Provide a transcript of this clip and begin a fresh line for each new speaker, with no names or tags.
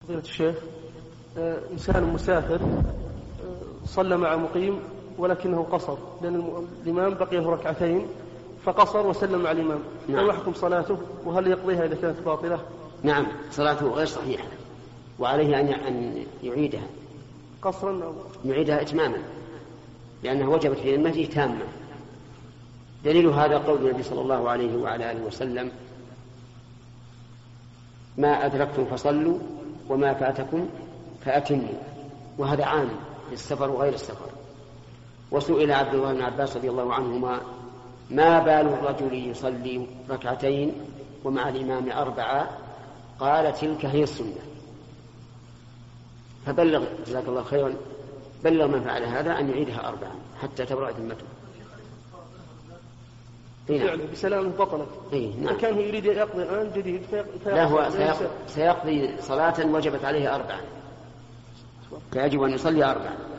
فضيلة الشيخ، إنسان مسافر صلى مع مقيم ولكنه قصر، لأن الإمام بقيه ركعتين فقصر وسلم مع الإمام.
نعم.
ما يحكم صلاته وهل يقضيها إذا كانت باطلة؟
نعم، صلاته غير صحيحة وعليه أن يعيدها
قصرا أو
يعيدها إتماما، لأنها وجبت في ذمته تامة. دليل هذا قول النبي صلى الله عليه وعلى آله وسلم: ما أدركتم فصلوا وما فاتكم فأتموا. وهذا عام للسفر وغير السفر. وسئل عبد الله بن عباس رضي الله عنهما: ما بال الرجل يصلي ركعتين ومع الإمام 4؟ قال: تلك هي السنة. فبلغ جزاك الله خيرا، بلغ من فعل هذا أن يعيدها 4 حتى تبرأ ذمته.
يعني بسلام بطلت.
نعم.
فكان هو يريد يقضي الآن جديد
لا، هو سيقضي صلاة وجبت عليه 4، فيجب أن يصلي 4.